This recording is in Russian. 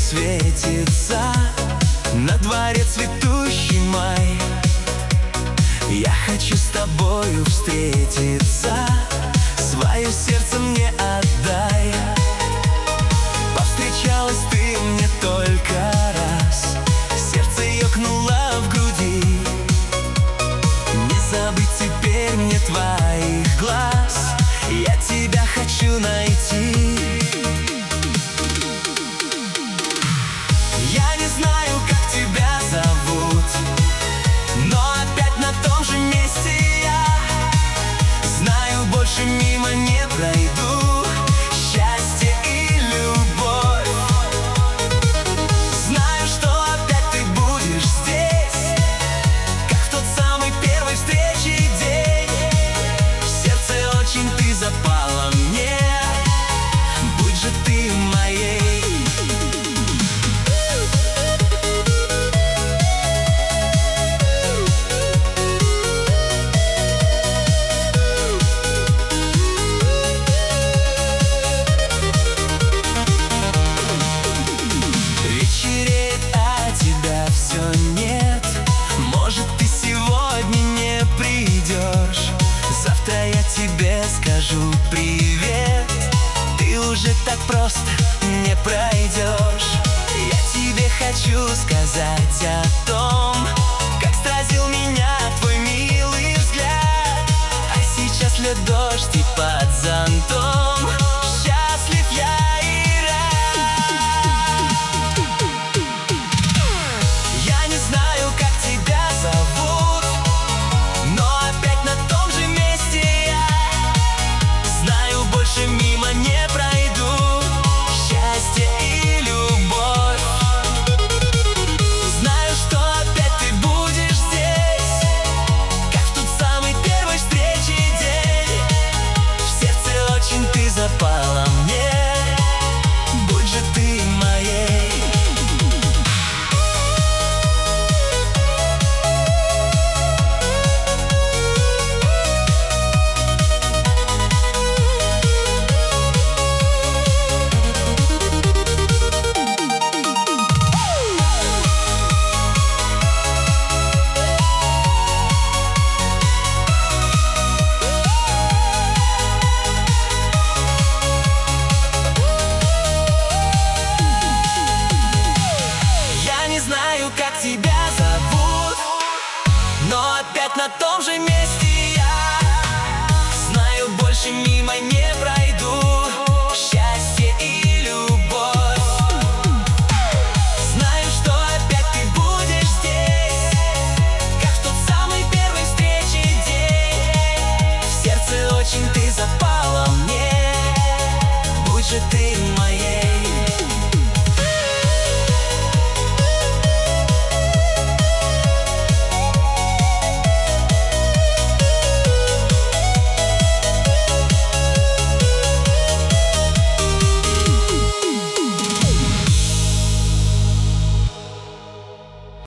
светится, на дворе цветущий май. Я хочу с тобою встретиться, свое сердце мне отдай. Повстречалась ты мне только раз, сердце ёкнуло в груди. Не забыть теперь мне твоих глаз, я тебя хочу найти. Я не знаю, как тебя зовут, но опять на том же месте я. Знаю, больше мимо не пройду. Счастье и любовь. Знаю, что опять ты будешь здесь, как в тот самый первой встречи день. В сердце очень ты запала мне, будь же ты моей. Завтра я тебе скажу привет, ты уже так просто не пройдешь. Я тебе хочу сказать о том, как сразил меня твой милый взгляд. А сейчас льет дождь и под зонтом счастлив я и рад. Я не знаю, как тебя зовут, но опять на том же месте я. Знаю, больше мимо не пройду. Счастье и любовь. Знаю, что опять ты будешь здесь, как в тот самый первой встречи день. В сердце очень ты запала мне, будь же ты моей. Знаю, как тебя зовут, но опять на том же месте я. Знаю, больше мимо не